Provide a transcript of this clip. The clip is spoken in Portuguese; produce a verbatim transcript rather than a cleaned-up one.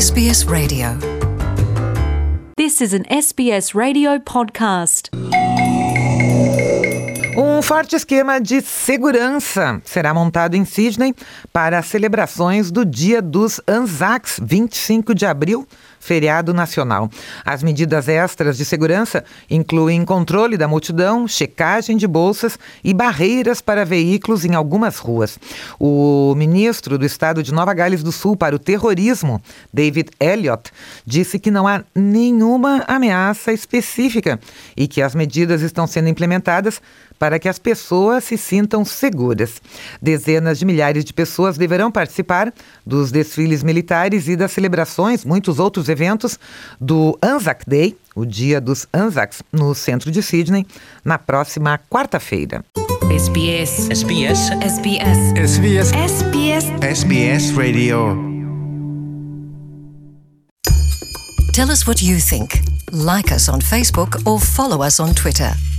S B S Radio. This is an S B S Radio podcast. Um forte esquema de segurança será montado em Sydney para as celebrações do Dia dos Anzacs, vinte e cinco de abril, feriado nacional. As medidas extras de segurança incluem controle da multidão, checagem de bolsas e barreiras para veículos em algumas ruas. O ministro do estado de Nova Gales do Sul para o terrorismo, David Elliott, disse que não há nenhuma ameaça específica e que as medidas estão sendo implementadas para que as pessoas se sintam seguras. Dezenas de milhares de pessoas deverão participar dos desfiles militares e das celebrações, muitos outros eventos, do Anzac Day, o Dia dos Anzacs, no centro de Sydney, na próxima quarta-feira. S B S. S B S. S B S. S B S. S B S. S B S Radio. Tell us what you think. Like us on Facebook or follow us on Twitter.